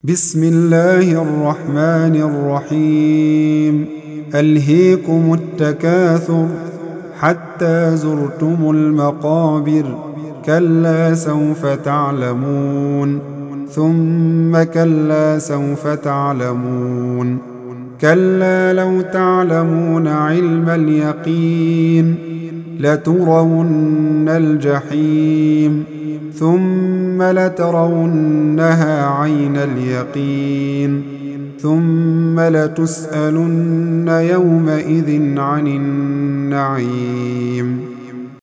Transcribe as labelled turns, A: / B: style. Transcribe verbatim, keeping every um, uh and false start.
A: بسم الله الرحمن الرحيم ألهيكم التكاثر حتى زرتم المقابر كلا سوف تعلمون ثم كلا سوف تعلمون كلا لو تعلمون علم اليقين لترون الجحيم ثم لترونها عين اليقين ثم لتسألن يومئذ عن النعيم.